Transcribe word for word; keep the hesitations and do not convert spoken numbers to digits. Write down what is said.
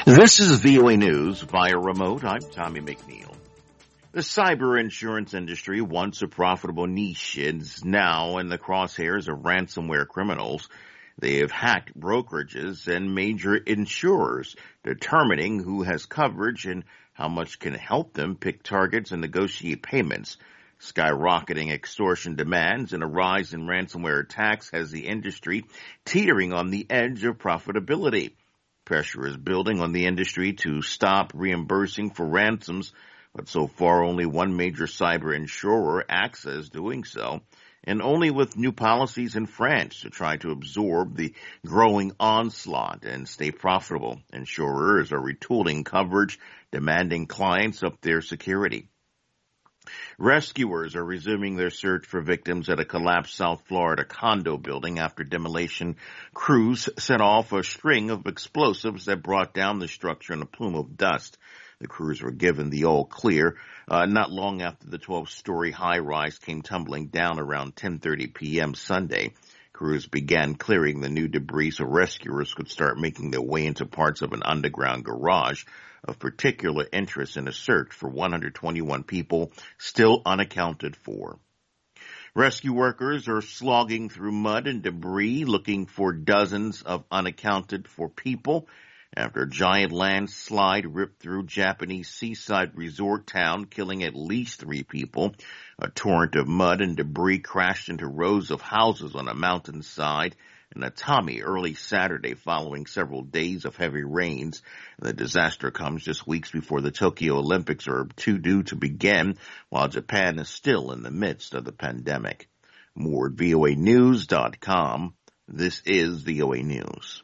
This is V O A News via remote. I'm Tommy McNeil. The cyber insurance industry, once a profitable niche, is now in the crosshairs of ransomware criminals. They have hacked brokerages and major insurers, determining who has coverage and how much can help them pick targets and negotiate payments. Skyrocketing extortion demands and a rise in ransomware attacks has the industry teetering on the edge of profitability. Pressure is building on the industry to stop reimbursing for ransoms, but so far only one major cyber insurer acts as doing so, and only with new policies in France to try to absorb the growing onslaught and stay profitable. Insurers are retooling coverage, demanding clients up their security. Rescuers are resuming their search for victims at a collapsed South Florida condo building after demolition crews set off a string of explosives that brought down the structure in a plume of dust. The crews were given the all clear uh, not long after the twelve-story high-rise came tumbling down around ten thirty p.m. Sunday. Crews began clearing the new debris so rescuers could start making their way into parts of an underground garage. Of particular interest in a search for one hundred twenty-one people still unaccounted for. Rescue workers are slogging through mud and debris looking for dozens of unaccounted for people after a giant landslide ripped through Japanese seaside resort town, killing at least three people. A torrent of mud and debris crashed into rows of houses on a mountainside in Atami early Saturday following several days of heavy rains. The disaster comes just weeks before the Tokyo Olympics are due to begin, while Japan is still in the midst of the pandemic. More at V O A news dot com. This is V O A News.